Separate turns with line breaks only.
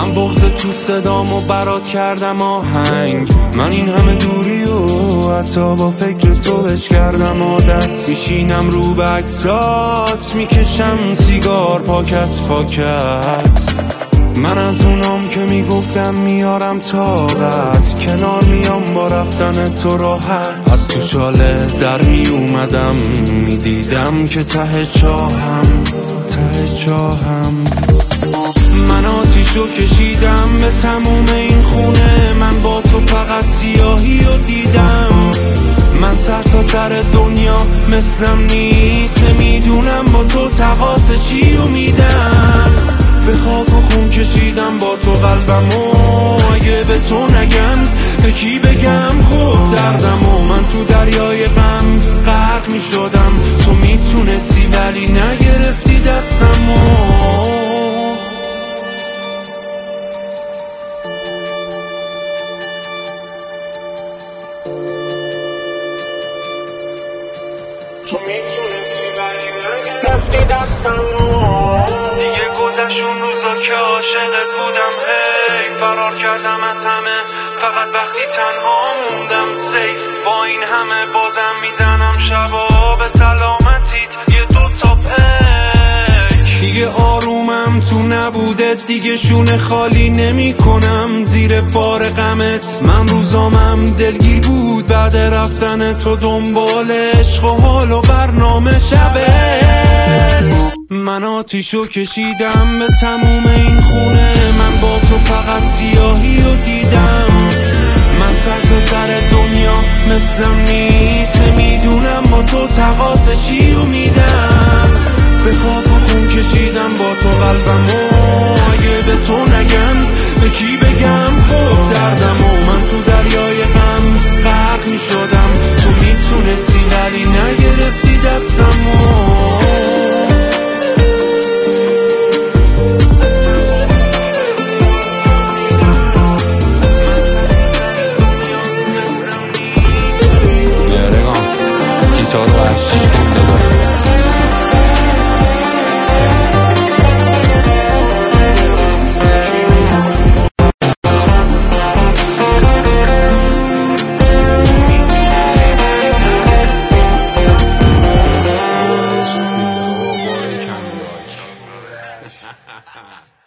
من بغض تو صدامو برات کردم آهنگ. من این همه دوری و حتی با فکر تو بش کردم عادت. میشینم رو به عکسات میکشم سیگار پاکت پاکت. من از اونام که میگفتم میارم طاقت، کنار میام با رفتن تو راحت. از تو چاله در میومدم میدیدم که ته چاهم ته چاهم. من آتیشو کشیدم به تموم این خونه، من با تو فقط سیاهی رو دیدم. من سر تا سر دنیا مثلم نیست، نمیدونم با تو تقاس چی رو میدم. به خاک و خون کشیدم با تو قلبمو، اگه به تو نگم به کی بگم خب دردمو. من تو دریای غم غرق میشدم، تو میتونستی ولی نگرفتی دستمو. تو میتونستی ولی نگرفتی دستمو. دیگه گذشون روزا که عاشقت بودم، هی فرار کردم از همه، فقط وقتی تنها موندم سیف. با این همه بازم میزنم شبا به سلامتیت یه دوتا پیک. دیگه آرومم تو نبودت، دیگه شونه خالی نمی کنم زیر بار غمت. من روزامم دلگیر بود بعد رفتن تو، دنبال عشق و حال و برنامه شبت. من آتیشو کشیدم به تموم این خونه، من با تو فقط سیاهی رو دیدم. من سر تا سر دنیا مثلم نیست، نمیدونم با تو تقاس چی رو میدم. به خاک و خون کشیدم با تو قلبمو، اگه به تو نگم به کی بگم خب دردمو. من تو دریای غم غرق میشدم، تو میتونستی ولی نگرفتی دستمو. Ha ha ha.